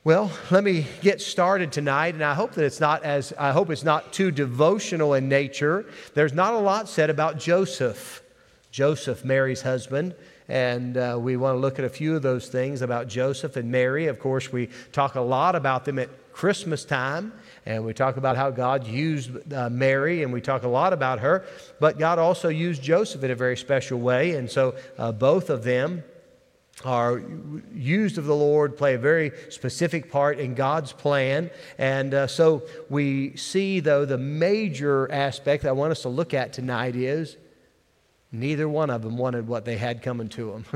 Well, let me get started tonight, and I hope it's not too devotional in nature. There's not a lot said about Joseph, Mary's husband, and we want to look at a few of those things about Joseph and Mary. Of course, we talk a lot about them at Christmas time, and we talk about how God used Mary, and we talk a lot about her, but God also used Joseph in a very special way, and so both of them are used of the Lord, play a very specific part in God's plan. And so we see, though, the major aspect I want us to look at tonight is neither one of them wanted what they had coming to them.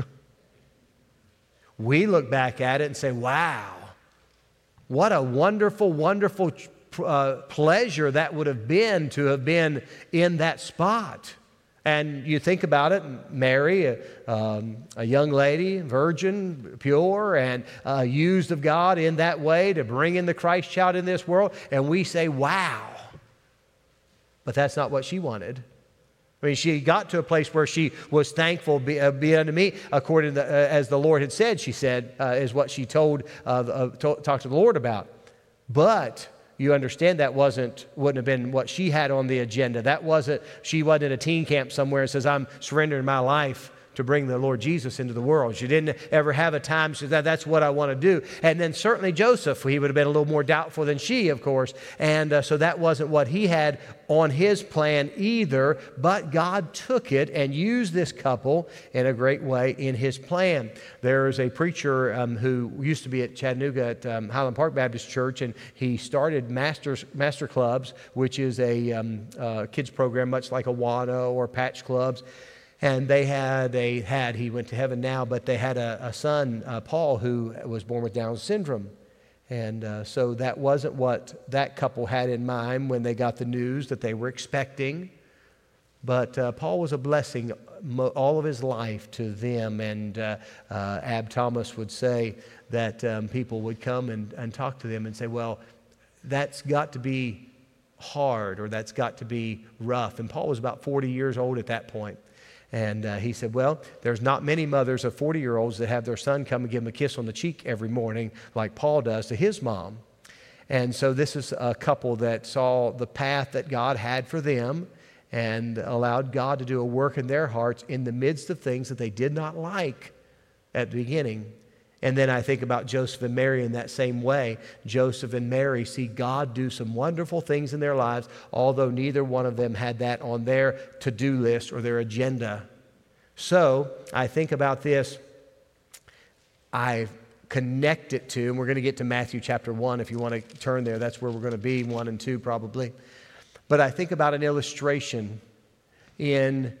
We look back at it and say, wow, what a wonderful, wonderful pleasure that would have been to have been in that spot. And you think about it, Mary, a young lady, virgin, pure, and used of God in that way to bring in the Christ child in this world. And we say, wow. But that's not what she wanted. I mean, she got to a place where she was thankful, be unto me, according to as the Lord had said, she said, is what she talked to the Lord about. But you understand that wouldn't have been what she had on the agenda. She wasn't in a teen camp somewhere and says, I'm surrendering my life to bring the Lord Jesus into the world. She didn't ever have a time, she said, that's what I want to do. And then certainly Joseph, he would have been a little more doubtful than she, of course. And so that wasn't what he had on his plan either, but God took it and used this couple in a great way in his plan. There's a preacher who used to be at Chattanooga at Highland Park Baptist Church, and he started Master Clubs, which is a kids program much like Awana or Patch Clubs. And he went to heaven now, but they had a son, Paul, who was born with Down syndrome. And so that wasn't what that couple had in mind when they got the news that they were expecting. But Paul was a blessing all of his life to them. And Ab Thomas would say that people would come and talk to them and say, well, that's got to be hard, or that's got to be rough. And Paul was about 40 years old at that point. And he said, well, there's not many mothers of 40-year-olds that have their son come and give them a kiss on the cheek every morning like Paul does to his mom. And so this is a couple that saw the path that God had for them and allowed God to do a work in their hearts in the midst of things that they did not like at the beginning. And then I think about Joseph and Mary in that same way. Joseph and Mary see God do some wonderful things in their lives, although neither one of them had that on their to-do list or their agenda. So I think about this. I connect it to, and we're going to get to Matthew chapter 1 if you want to turn there. That's where we're going to be, 1 and 2 probably. But I think about an illustration in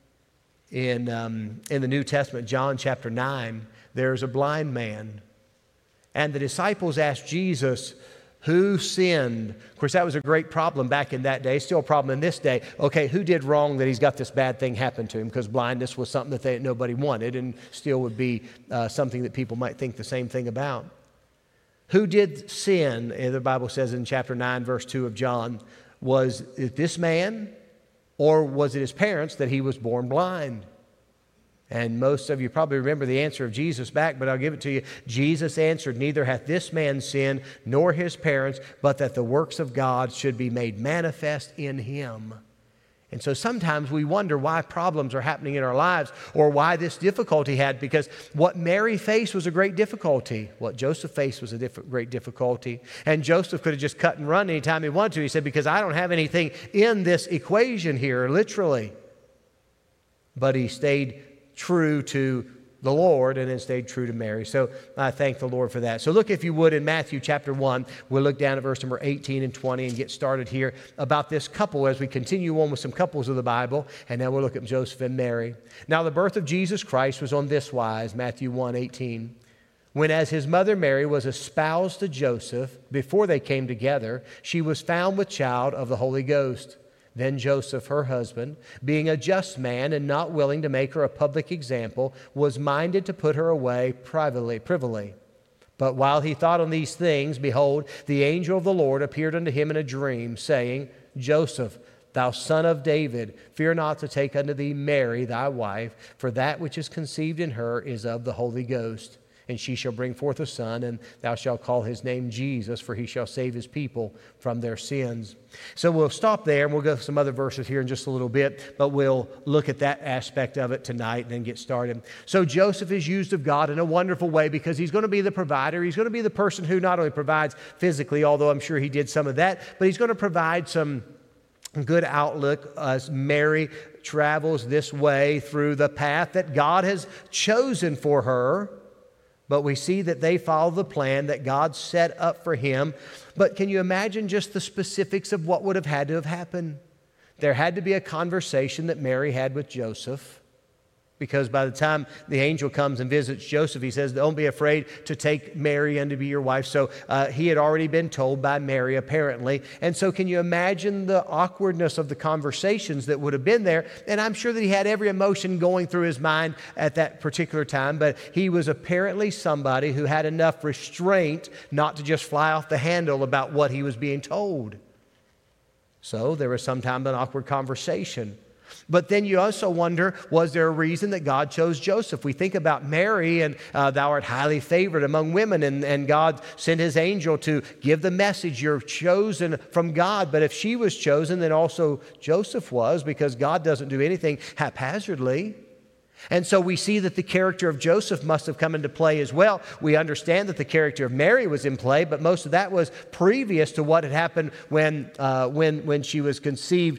the New Testament, John chapter 9. There's a blind man. And the disciples asked Jesus, who sinned? Of course, that was a great problem back in that day. Still a problem in this day. Okay, who did wrong that he's got this bad thing happen to him? Because blindness was something that nobody wanted and still would be something that people might think the same thing about. Who did sin? The Bible says in chapter 9, verse 2 of John, was it this man or was it his parents that he was born blind? And most of you probably remember the answer of Jesus back, but I'll give it to you. Jesus answered, neither hath this man sinned nor his parents, but that the works of God should be made manifest in him. And so sometimes we wonder why problems are happening in our lives or why this difficulty had, because what Mary faced was a great difficulty. What Joseph faced was a great difficulty. And Joseph could have just cut and run anytime he wanted to. He said, because I don't have anything in this equation here, literally. But he stayed true to the Lord and then stayed true to Mary. So I thank the Lord for that. So look, if you would, in Matthew chapter 1, we'll look down at verse number 18 and 20 and get started here about this couple as we continue on with some couples of the Bible. And now we'll look at Joseph and Mary. Now the birth of Jesus Christ was on this wise, Matthew 1:18. When as his mother Mary was espoused to Joseph, before they came together, she was found with child of the Holy Ghost. Then Joseph, her husband, being a just man and not willing to make her a public example, was minded to put her away privily. But while he thought on these things, behold, the angel of the Lord appeared unto him in a dream, saying, Joseph, thou son of David, fear not to take unto thee Mary thy wife, for that which is conceived in her is of the Holy Ghost. And she shall bring forth a son, and thou shalt call his name Jesus, for he shall save his people from their sins. So we'll stop there, and we'll go to some other verses here in just a little bit, but we'll look at that aspect of it tonight and then get started. So Joseph is used of God in a wonderful way because he's going to be the provider. He's going to be the person who not only provides physically, although I'm sure he did some of that, but he's going to provide some good outlook as Mary travels this way through the path that God has chosen for her. But we see that they follow the plan that God set up for him. But can you imagine just the specifics of what would have had to have happened? There had to be a conversation that Mary had with Joseph. Because by the time the angel comes and visits Joseph, he says, don't be afraid to take Mary and to be your wife. So he had already been told by Mary, apparently. And so can you imagine the awkwardness of the conversations that would have been there? And I'm sure that he had every emotion going through his mind at that particular time. But he was apparently somebody who had enough restraint not to just fly off the handle about what he was being told. So there was sometimes an awkward conversation. But then you also wonder, was there a reason that God chose Joseph? We think about Mary, and thou art highly favored among women, and God sent his angel to give the message, you're chosen from God. But if she was chosen, then also Joseph was, because God doesn't do anything haphazardly. And so we see that the character of Joseph must have come into play as well. We understand that the character of Mary was in play, but most of that was previous to what had happened when she was conceived,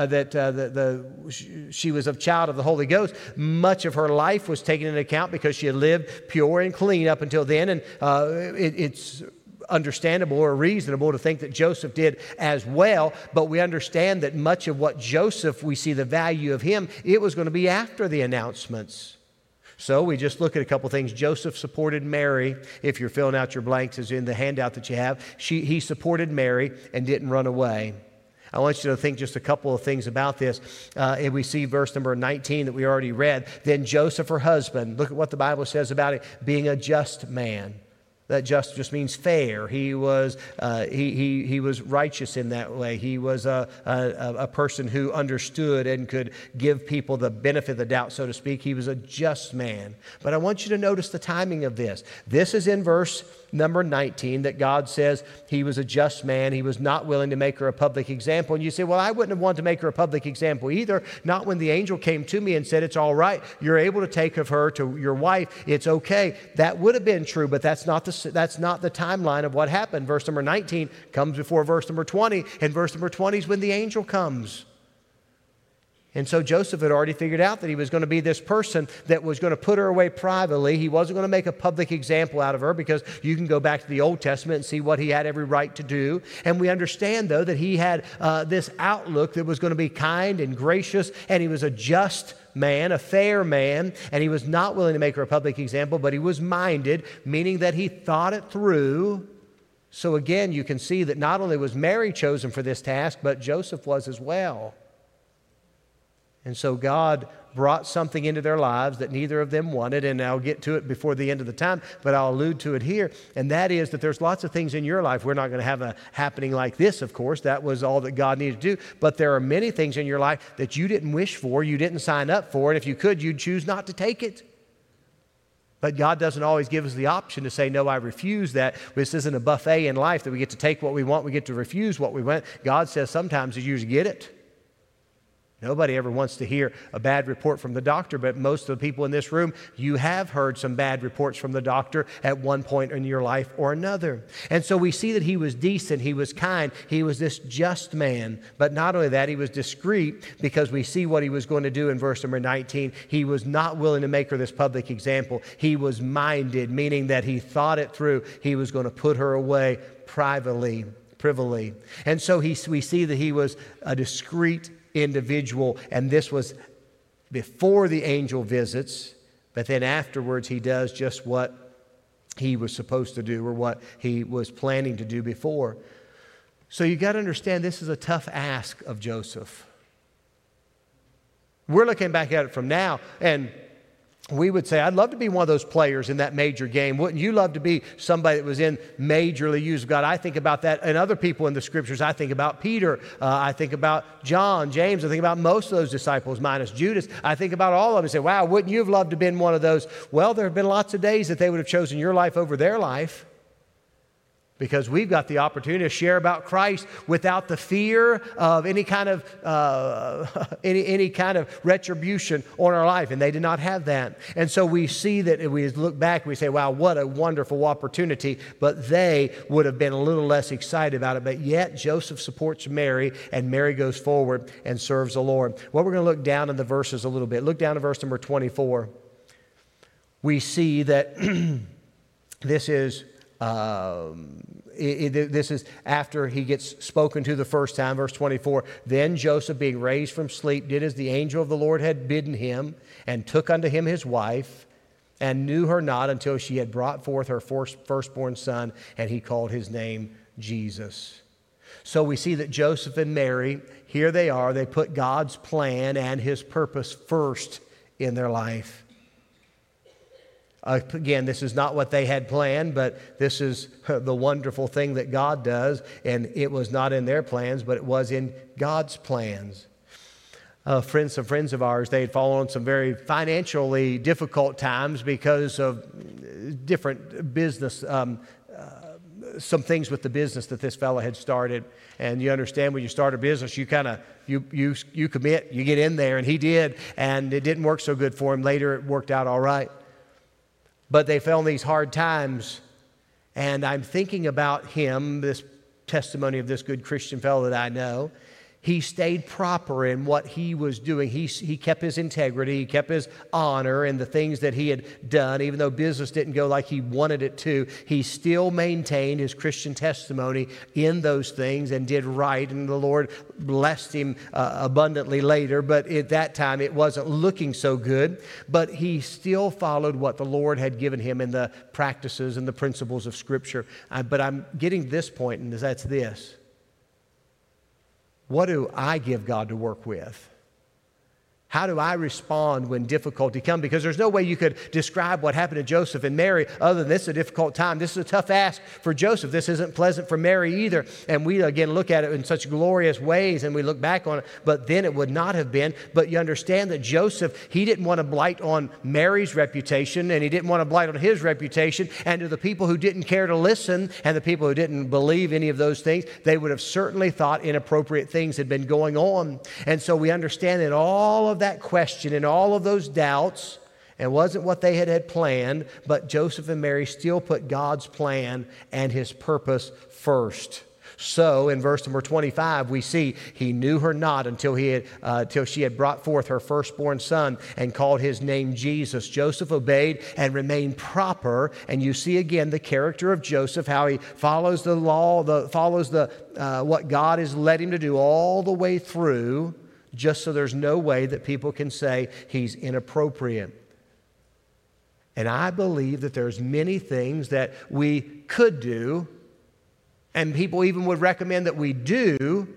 she was of child of the Holy Ghost. Much of her life was taken into account because she had lived pure and clean up until then, and it's understandable or reasonable to think that Joseph did as well, but we understand that much of what Joseph, we see the value of him, it was going to be after the announcements. So we just look at a couple things. Joseph supported Mary. If you're filling out your blanks, as in the handout that you have, he supported Mary and didn't run away. I want you to think just a couple of things about this. And we see verse number 19 that we already read. Then Joseph, her husband, look at what the Bible says about it, being a just man. That just means fair. He was righteous in that way. He was a person who understood and could give people the benefit of the doubt, so to speak. He was a just man. But I want you to notice the timing of this. This is in verse number 19 that God says he was a just man. He was not willing to make her a public example. And you say, well, I wouldn't have wanted to make her a public example either. Not when the angel came to me and said, it's all right. You're able to take of her to your wife. It's okay. That would have been true, but that's not the timeline of what happened. Verse number 19 comes before verse number 20, and verse number 20 is when the angel comes. And so Joseph had already figured out that he was going to be this person that was going to put her away privately. He wasn't going to make a public example out of her, because you can go back to the Old Testament and see what he had every right to do. And we understand, though, that he had this outlook that was going to be kind and gracious, and he was a just man, a fair man, and he was not willing to make her a public example, but he was minded, meaning that he thought it through. So again, you can see that not only was Mary chosen for this task, but Joseph was as well. And so God brought something into their lives that neither of them wanted, and I'll get to it before the end of the time, but I'll allude to it here, and that is that there's lots of things in your life. We're not going to have a happening like this, of course. That was all that God needed to do, but there are many things in your life that you didn't wish for, you didn't sign up for, and if you could, you'd choose not to take it. But God doesn't always give us the option to say, no, I refuse that. This isn't a buffet in life that we get to take what we want, we get to refuse what we want. God says sometimes you just get it. Nobody ever wants to hear a bad report from the doctor, but most of the people in this room, you have heard some bad reports from the doctor at one point in your life or another. And so we see that he was decent, he was kind, he was this just man. But not only that, he was discreet, because we see what he was going to do in verse number 19. He was not willing to make her this public example. He was minded, meaning that he thought it through. He was going to put her away privately, privily. And so we see that he was a discreet individual, and this was before the angel visits, but then afterwards he does just what he was supposed to do, or what he was planning to do before. So you got to understand, this is a tough ask of Joseph. We're looking back at it from now, and we would say, I'd love to be one of those players in that major game. Wouldn't you love to be somebody that was in majorly used of God? I think about that and other people in the Scriptures. I think about Peter. I think about John, James. I think about most of those disciples minus Judas. I think about all of them and say, wow, wouldn't you have loved to have been one of those? Well, there have been lots of days that they would have chosen your life over their life, because we've got the opportunity to share about Christ without the fear of any kind of any kind of retribution on our life, and they did not have that. And so we see that if we look back, we say, wow, what a wonderful opportunity, but they would have been a little less excited about it. But yet Joseph supports Mary, and Mary goes forward and serves the Lord. Well, we're going to look down in the verses a little bit. Look down to verse number 24. We see that this is this is after he gets spoken to the first time, verse 24. Then Joseph, being raised from sleep, did as the angel of the Lord had bidden him, and took unto him his wife, and knew her not until she had brought forth her firstborn son, and he called his name Jesus. So we see that Joseph and Mary, here they are, they put God's plan and his purpose first in their life. Again, this is not what they had planned, but this is the wonderful thing that God does, and it was not in their plans, but it was in God's plans. Some friends of ours, they had fallen on some very financially difficult times because of different business, some things with the business that this fellow had started. And you understand, when you start a business, you kind of you commit, you get in there, and he did, and it didn't work so good for him. Later, it worked out all right. But they fell in these hard times, and I'm thinking about him, this testimony of this good Christian fellow that I know. He stayed proper in what he was doing. He kept his integrity, he kept his honor in the things that he had done. Even though business didn't go like he wanted it to, he still maintained his Christian testimony in those things and did right. And the Lord blessed him abundantly later. But at that time, it wasn't looking so good. But he still followed what the Lord had given him in the practices and the principles of Scripture. But I'm getting to this point, and that's this. What do I give God to work with? How do I respond when difficulty comes? Because there's no way you could describe what happened to Joseph and Mary other than this is a difficult time. This is a tough ask for Joseph. This isn't pleasant for Mary either. And we, again, look at it in such glorious ways, and we look back on it, but then it would not have been. But you understand that Joseph, he didn't want to blight on Mary's reputation, and he didn't want to blight on his reputation. And to the people who didn't care to listen and the people who didn't believe any of those things, they would have certainly thought inappropriate things had been going on. And so we understand that all of that question and all of those doubts, and wasn't what they had planned, but Joseph and Mary still put God's plan and his purpose first. So in verse number 25, we see he knew her not until she had brought forth her firstborn son and called his name Jesus. Joseph obeyed and remained proper. And you see again the character of Joseph, how he follows the law, follows what God has led him to do all the way through, just so there's no way that people can say he's inappropriate. And I believe that there's many things that we could do, and people even would recommend that we do,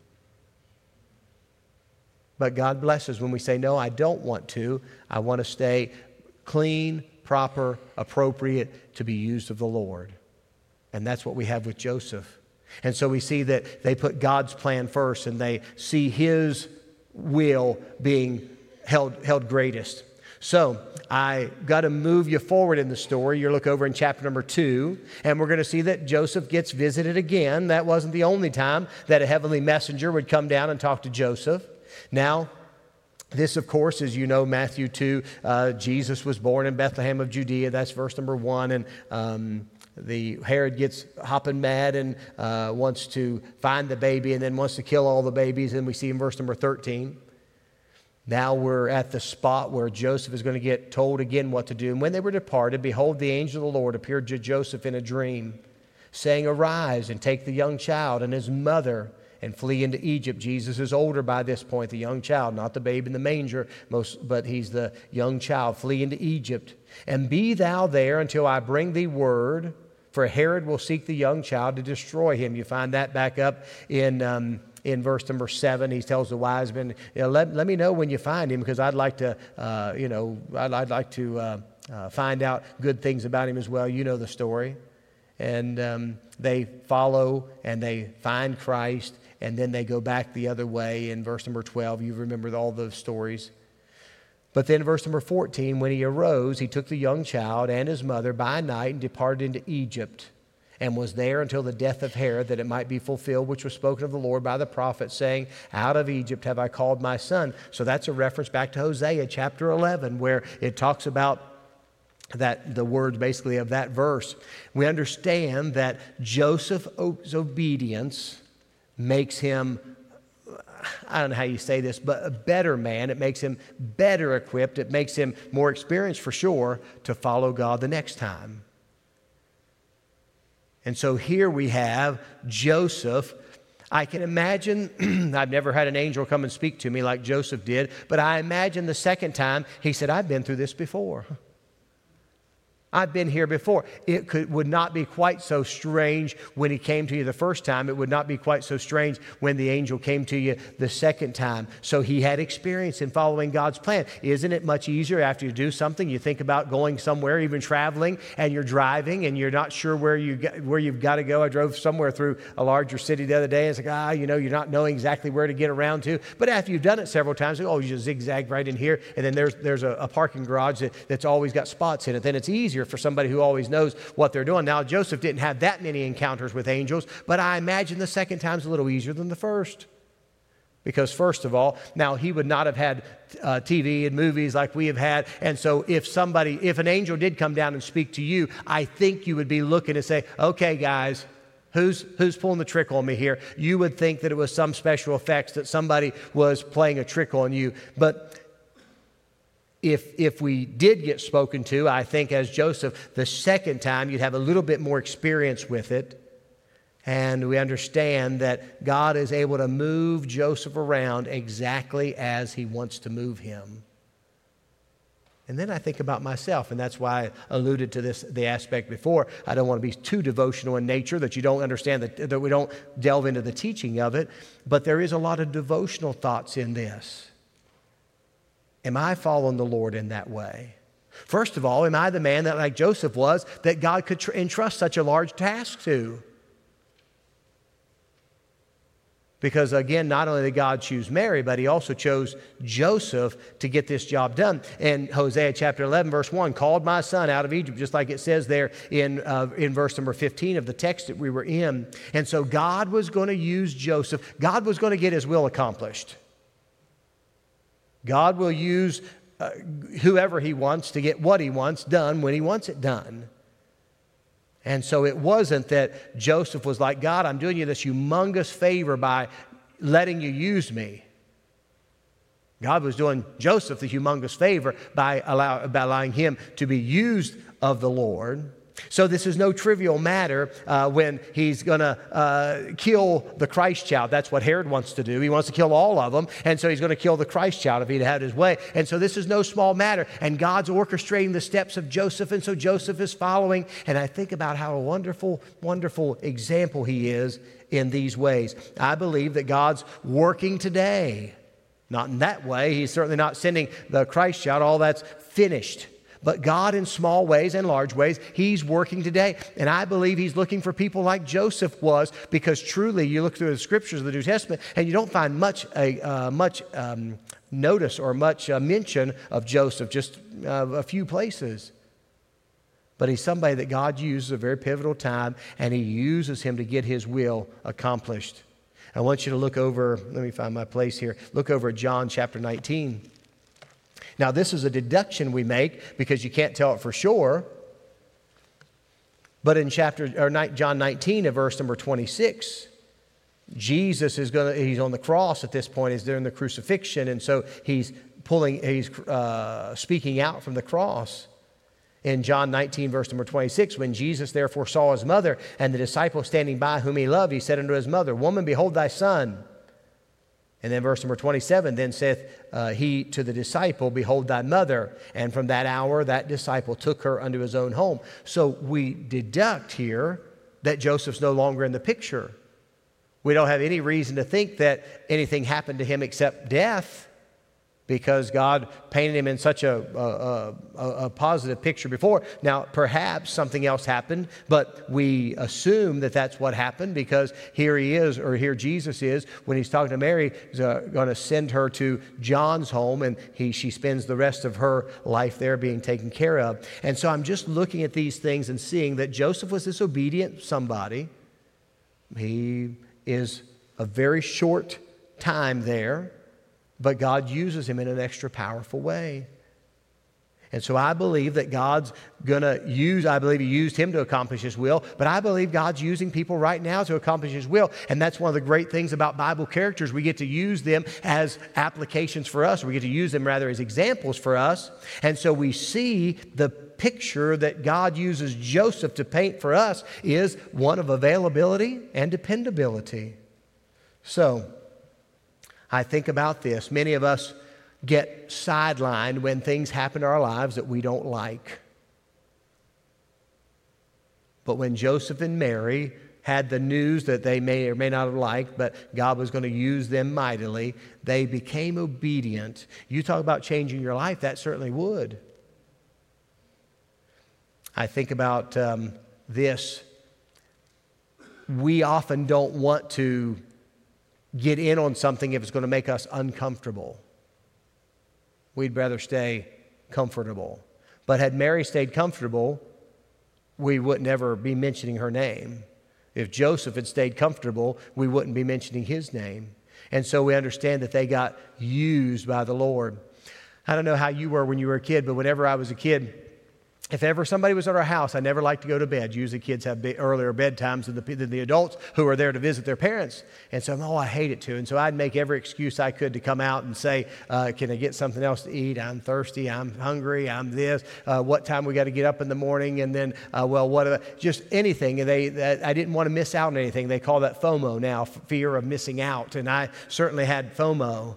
but God blesses when we say, no, I don't want to. I want to stay clean, proper, appropriate to be used of the Lord. And that's what we have with Joseph. And so we see that they put God's plan first, and they see his will being held greatest. So I got to move you forward in the story. You look over in chapter number 2, and we're going to see that Joseph gets visited again. That wasn't the only time that a heavenly messenger would come down and talk to Joseph. Now, this, of course, as you know, Matthew 2, Jesus was born in Bethlehem of Judea. That's verse number 1. And the Herod gets hopping mad and wants to find the baby and then wants to kill all the babies. And we see in verse number 13. Now we're at the spot where Joseph is going to get told again what to do. And when they were departed, behold, the angel of the Lord appeared to Joseph in a dream, saying, Arise and take the young child and his mother and flee into Egypt. Jesus is older by this point, the young child, not the babe in the manger, but he's the young child. Flee into Egypt, and be thou there until I bring thee word For Herod will seek the young child to destroy him. You find that back up in verse number 7. He tells the wise men, let me know when you find him, because I'd like to, I'd like to find out good things about him as well. You know the story. And they follow and they find Christ, and then they go back the other way in verse number 12. You remember all those stories. But then verse number 14, when he arose, he took the young child and his mother by night and departed into Egypt, and was there until the death of Herod, that it might be fulfilled, which was spoken of the Lord by the prophet, saying, out of Egypt have I called my son. So that's a reference back to Hosea chapter 11, where it talks about that, the words basically of that verse. We understand that Joseph's obedience makes him, I don't know how you say this, but a better man. It makes him better equipped. It makes him more experienced for sure to follow God the next time. And so here we have Joseph. I can imagine, I've never had an angel come and speak to me like Joseph did, but I imagine the second time he said, I've been through this before. I've been here before. It would not be quite so strange when he came to you the first time. It would not be quite so strange when the angel came to you the second time. So he had experience in following God's plan. Isn't it much easier after you do something, you think about going somewhere, even traveling, and you're driving and you're not sure where you've got to go? I drove somewhere through a larger city the other day. It's like, you're not knowing exactly where to get around to. But after you've done it several times, you just zigzag right in here, and then there's a parking garage that's always got spots in it. Then it's easier for somebody who always knows what they're doing. Now, Joseph didn't have that many encounters with angels, but I imagine the second time's a little easier than the first. Because first of all, now he would not have had TV and movies like we have had. And so if an angel did come down and speak to you, I think you would be looking and say, okay, guys, who's pulling the trick on me here? You would think that it was some special effects, that somebody was playing a trick on you. But if we did get spoken to, I think as Joseph, the second time you'd have a little bit more experience with it. And we understand that God is able to move Joseph around exactly as he wants to move him. And then I think about myself, and that's why I alluded to the aspect before. I don't want to be too devotional in nature that you don't understand, that we don't delve into the teaching of it. But there is a lot of devotional thoughts in this. Am I following the Lord in that way? First of all, am I the man that, like Joseph was, that God could entrust such a large task to? Because again, not only did God choose Mary, but he also chose Joseph to get this job done. In Hosea chapter 11, verse 1, called my son out of Egypt, just like it says there in verse number 15 of the text that we were in. And so God was going to use Joseph. God was going to get his will accomplished. God will use whoever he wants to get what he wants done when he wants it done. And so it wasn't that Joseph was like, God, I'm doing you this humongous favor by letting you use me. God was doing Joseph the humongous favor by allowing him to be used of the Lord. So this is no trivial matter when he's going to kill the Christ child. That's what Herod wants to do. He wants to kill all of them. And so he's going to kill the Christ child if he'd had his way. And so this is no small matter. And God's orchestrating the steps of Joseph. And so Joseph is following. And I think about how a wonderful, wonderful example he is in these ways. I believe that God's working today. Not in that way. He's certainly not sending the Christ child. All that's finished. But God, in small ways and large ways, he's working today. And I believe he's looking for people like Joseph was, because truly you look through the scriptures of the New Testament and you don't find much notice or much mention of Joseph, just a few places. But he's somebody that God uses at a very pivotal time, and he uses him to get his will accomplished. I want you to look over, let me find my place here, look over at John chapter 19. Now, this is a deduction we make because you can't tell it for sure. But in John 19, verse number 26, Jesus he's on the cross at this point. He's during the crucifixion, and so he's speaking out from the cross. In John 19, verse number 26, when Jesus therefore saw his mother and the disciple standing by whom he loved, he said unto his mother, Woman, behold thy son. And then verse number 27, then saith he to the disciple, behold thy mother. And from that hour that disciple took her unto his own home. So we deduct here that Joseph's no longer in the picture. We don't have any reason to think that anything happened to him except death, because God painted him in such a positive picture before. Now, perhaps something else happened, but we assume that that's what happened, because here he is, or here Jesus is, when he's talking to Mary, he's going to send her to John's home, and she spends the rest of her life there being taken care of. And so I'm just looking at these things and seeing that Joseph was this obedient somebody. He is a very short time there, but God uses him in an extra powerful way. And so I believe that God's going to I believe he used him to accomplish his will, but I believe God's using people right now to accomplish his will. And that's one of the great things about Bible characters. We get to use them as applications for us. We get to use them rather as examples for us. And so we see the picture that God uses Joseph to paint for us is one of availability and dependability. So I think about this. Many of us get sidelined when things happen in our lives that we don't like. But when Joseph and Mary had the news that they may or may not have liked, but God was going to use them mightily, they became obedient. You talk about changing your life, that certainly would. I think about this. We often don't want to get in on something if it's going to make us uncomfortable. We'd rather stay comfortable. But had Mary stayed comfortable, we wouldn't ever be mentioning her name. If Joseph had stayed comfortable, we wouldn't be mentioning his name. And so we understand that they got used by the Lord. I don't know how you were when you were a kid, but whenever I was a kid, if ever somebody was at our house, I never liked to go to bed. Usually kids have earlier bedtimes than the adults who are there to visit their parents. And so, I hate it too. And so I'd make every excuse I could to come out and say, can I get something else to eat? I'm thirsty. I'm hungry. I'm this. What time we got to get up in the morning? And then, just anything. And I didn't want to miss out on anything. They call that FOMO now, fear of missing out. And I certainly had FOMO.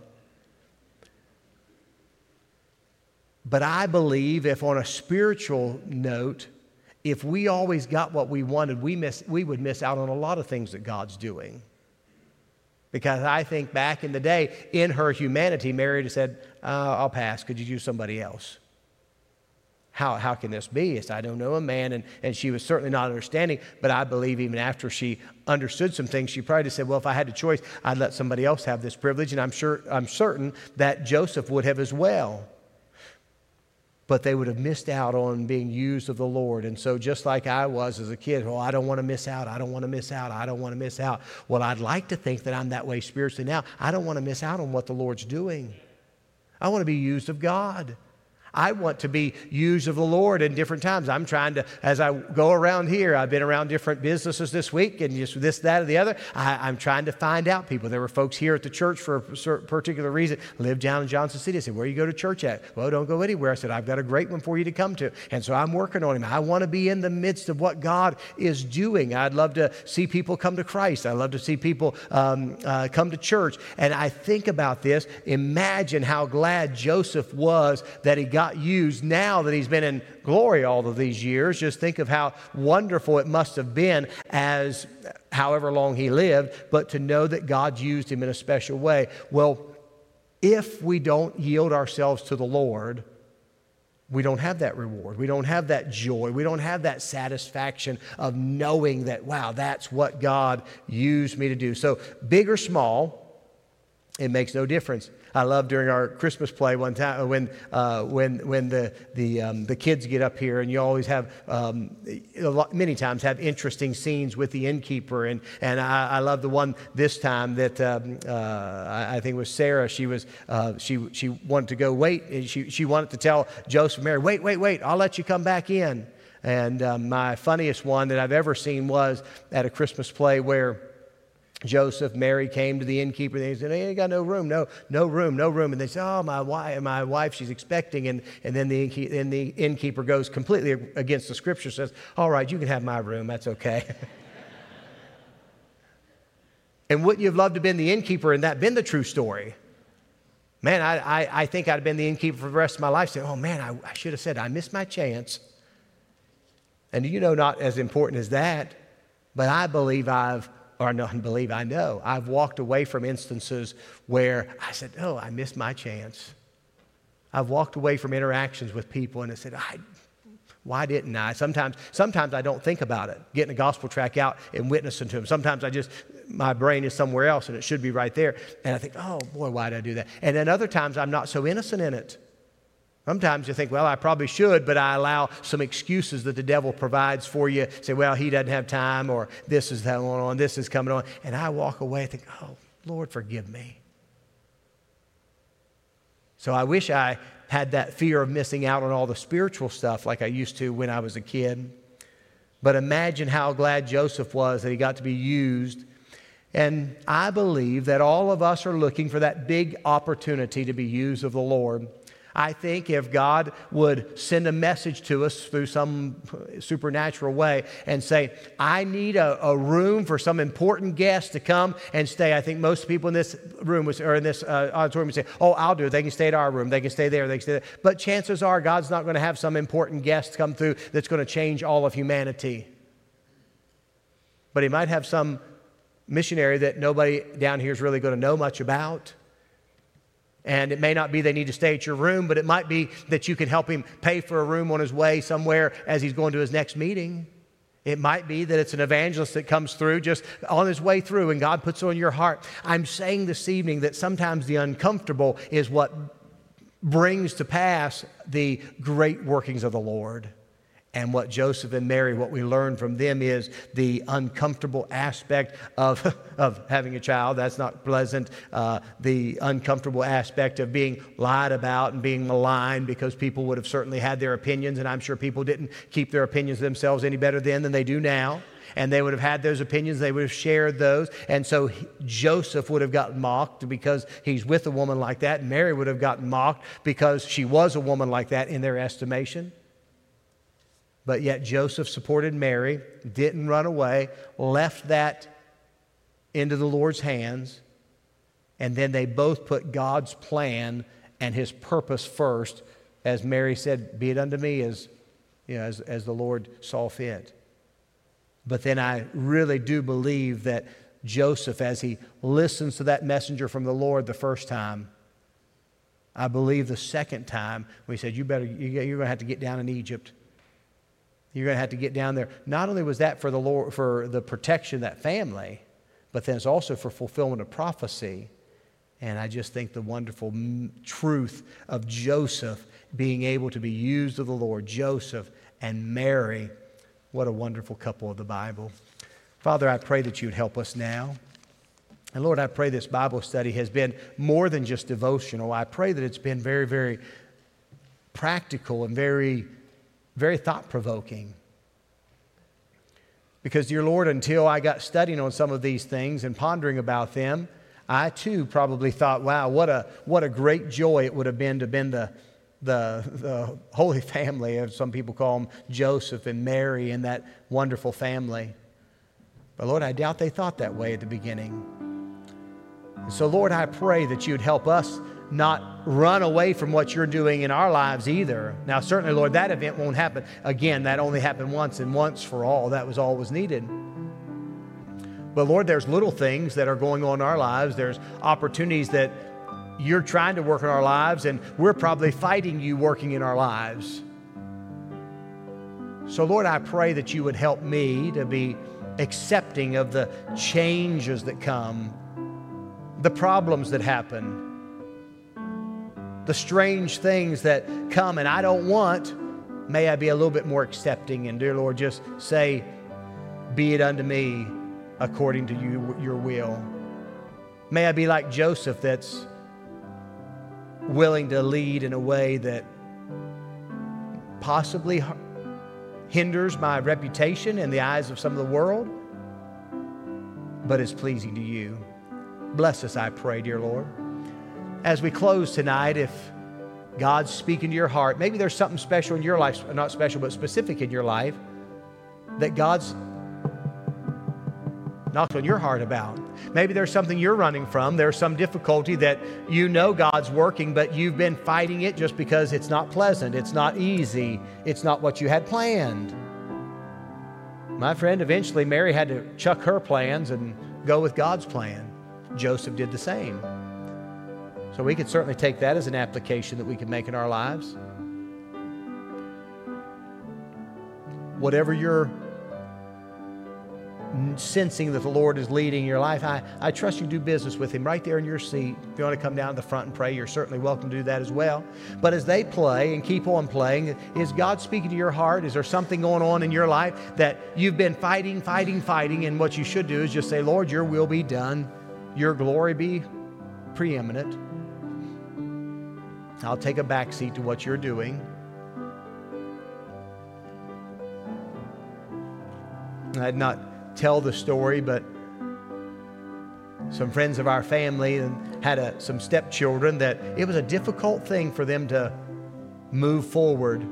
But I believe if on a spiritual note, if we always got what we wanted, we would miss out on a lot of things that God's doing. Because I think back in the day, in her humanity, Mary said, I'll pass. Could you use somebody else? How can this be? I don't know a man. And she was certainly not understanding. But I believe even after she understood some things, she probably said, well, if I had a choice, I'd let somebody else have this privilege. And I'm certain that Joseph would have as well. But they would have missed out on being used of the Lord. And so just like I was as a kid, I don't want to miss out. I don't want to miss out. I don't want to miss out. Well, I'd like to think that I'm that way spiritually now. I don't want to miss out on what the Lord's doing. I want to be used of God. I want to be used of the Lord in different times. I'm trying to, as I go around here, I've been around different businesses this week and just this, that, or the other. I'm trying to find out people. There were folks here at the church for a particular reason, lived down in Johnson City. I said, where you go to church at? Well, don't go anywhere. I said, I've got a great one for you to come to. And so I'm working on him. I want to be in the midst of what God is doing. I'd love to see people come to Christ. I'd love to see people come to church. And I think about this. Imagine how glad Joseph was that he got used now that he's been in glory all of these years. Just think of how wonderful it must have been as however long he lived, but to know that God used him in a special way. Well, if we don't yield ourselves to the Lord, we don't have that reward. We don't have that joy. We don't have that satisfaction of knowing that, wow, that's what God used me to do. So big or small, it makes no difference. I love during our Christmas play one time when the kids get up here, and you always have many times have interesting scenes with the innkeeper, and I love the one this time that I think it was Sarah. She wanted to go wait, and she wanted to tell Joseph and Mary, wait, I'll let you come back in. And my funniest one that I've ever seen was at a Christmas play where Joseph, Mary came to the innkeeper. They said, "Hey, you got no room. And they said, "Oh, my wife, she's expecting." And then the innkeeper goes completely against the Scripture, says, "All right, you can have my room. That's okay." And wouldn't you have loved to have been the innkeeper and that been the true story? Man, I think I'd have been the innkeeper for the rest of my life, saying, oh man, I should have said, I missed my chance. And not as important as that, but I know I've walked away from instances where I said, oh, I missed my chance. I've walked away from interactions with people and I said, why didn't I? Sometimes I don't think about it, getting a gospel tract out and witnessing to them. Sometimes my brain is somewhere else and it should be right there. And I think, oh boy, why did I do that? And then other times I'm not so innocent in it. Sometimes you think, well, I probably should, but I allow some excuses that the devil provides for you. Say, well, he doesn't have time, or this is going on, this is coming on. And I walk away and think, oh, Lord, forgive me. So I wish I had that fear of missing out on all the spiritual stuff like I used to when I was a kid. But imagine how glad Joseph was that he got to be used. And I believe that all of us are looking for that big opportunity to be used of the Lord. I think if God would send a message to us through some supernatural way and say, I need a room for some important guest to come and stay. I think most people in this room or in this auditorium would say, oh, I'll do it. They can stay at our room. They can stay there. They can stay there. But chances are God's not going to have some important guest come through that's going to change all of humanity. But he might have some missionary that nobody down here is really going to know much about. And it may not be they need to stay at your room, but it might be that you can help him pay for a room on his way somewhere as he's going to his next meeting. It might be that it's an evangelist that comes through just on his way through and God puts it on your heart. I'm saying this evening that sometimes the uncomfortable is what brings to pass the great workings of the Lord. And what Joseph and Mary, what we learn from them is the uncomfortable aspect of having a child. That's not pleasant. The uncomfortable aspect of being lied about and being maligned because people would have certainly had their opinions, and I'm sure people didn't keep their opinions themselves any better then than they do now. And they would have had those opinions. They would have shared those. And so Joseph would have gotten mocked because he's with a woman like that. And Mary would have gotten mocked because she was a woman like that in their estimation. But yet Joseph supported Mary, didn't run away, left that into the Lord's hands, and then they both put God's plan and his purpose first. As Mary said, be it unto me as the Lord saw fit. But then I really do believe that Joseph, as he listens to that messenger from the Lord the first time, I believe the second time, when he said, you're going to have to get down in Egypt. You're going to have to get down there. Not only was that for the Lord, for the protection of that family, but then it's also for fulfillment of prophecy. And I just think the wonderful truth of Joseph being able to be used of the Lord, Joseph and Mary, what a wonderful couple of the Bible. Father, I pray that you'd help us now. And Lord, I pray this Bible study has been more than just devotional. I pray that it's been very, very practical and very, very thought-provoking. Because, dear Lord, until I got studying on some of these things and pondering about them, I too probably thought, wow, what a great joy it would have been to have been the Holy Family, as some people call them, Joseph and Mary and that wonderful family. But Lord, I doubt they thought that way at the beginning. And so Lord, I pray that you'd help us not run away from what you're doing in our lives either. Now, certainly, Lord, that event won't happen again. That only happened once and once for all. That was all was needed. But Lord, there's little things that are going on in our lives. There's opportunities that you're trying to work in our lives, and we're probably fighting you working in our lives. So Lord, I pray that you would help me to be accepting of the changes that come, the problems that happen, the strange things that come and I don't want. May I be a little bit more accepting, and dear Lord, just say, be it unto me according to your will. May I be like Joseph, that's willing to lead in a way that possibly hinders my reputation in the eyes of some of the world, but is pleasing to you. Bless us, I pray, dear Lord. As we close tonight, if God's speaking to your heart, maybe there's something special in your life, not special, but specific in your life, that God's knocks on your heart about. Maybe there's something you're running from. There's some difficulty that you know God's working, but you've been fighting it just because it's not pleasant, it's not easy, it's not what you had planned. My friend, eventually Mary had to chuck her plans and go with God's plan. Joseph did the same. So we could certainly take that as an application that we can make in our lives. Whatever you're sensing that the Lord is leading your life, I trust you do business with Him right there in your seat. If you want to come down to the front and pray, you're certainly welcome to do that as well. But as they play and keep on playing, is God speaking to your heart? Is there something going on in your life that you've been fighting, and what you should do is just say, Lord, your will be done. Your glory be preeminent. I'll take a back seat to what you're doing. I'd not tell the story, but some friends of our family had some stepchildren that it was a difficult thing for them to move forward.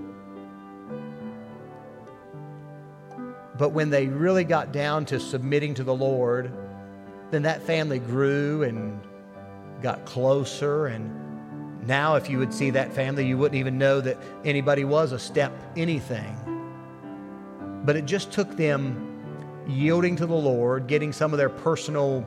But when they really got down to submitting to the Lord, then that family grew and got closer. And now if you would see that family, you wouldn't even know that anybody was a step anything. But it just took them yielding to the Lord, getting some of their personal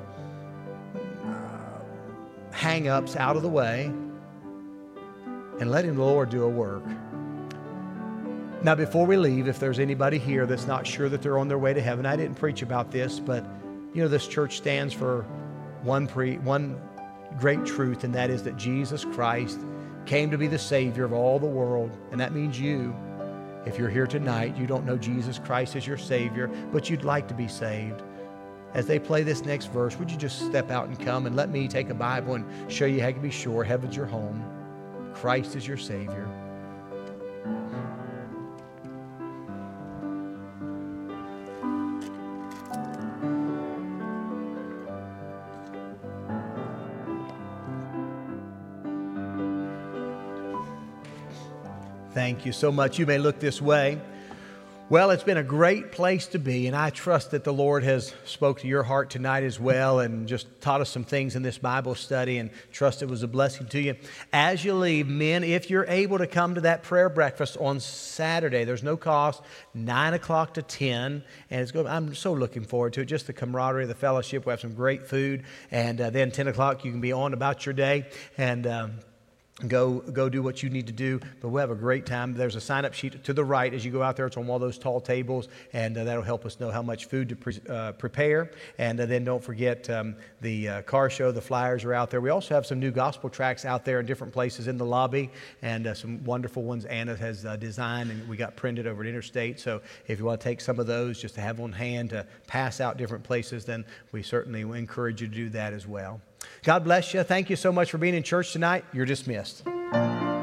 hang-ups out of the way, and letting the Lord do a work. Now, before we leave, if there's anybody here that's not sure that they're on their way to heaven, I didn't preach about this, but you know, this church stands for one great truth, and that is that Jesus Christ came to be the Savior of all the world, and that means you. If you're here tonight, you don't know Jesus Christ as your Savior, but you'd like to be saved. As they play this next verse, would you just step out and come and let me take a Bible and show you how you can be sure heaven's your home. Christ is your Savior. Thank you so much. You may look this way. Well, it's been a great place to be, and I trust that the Lord has spoke to your heart tonight as well and just taught us some things in this Bible study, and trust it was a blessing to you. As you leave, men, if you're able to come to that prayer breakfast on Saturday, there's no cost, 9 o'clock to 10, and I'm so looking forward to it, just the camaraderie of the fellowship. We have some great food, and then 10 o'clock you can be on about your day, and Go do what you need to do, but we'll have a great time. There's a sign-up sheet to the right as you go out there. It's on one of those tall tables, and that'll help us know how much food to prepare. And then don't forget the car show. The flyers are out there. We also have some new gospel tracts out there in different places in the lobby, and some wonderful ones Anna has designed, and we got printed over at Interstate. So if you want to take some of those just to have on hand to pass out different places, then we certainly encourage you to do that as well. God bless you. Thank you so much for being in church tonight. You're dismissed.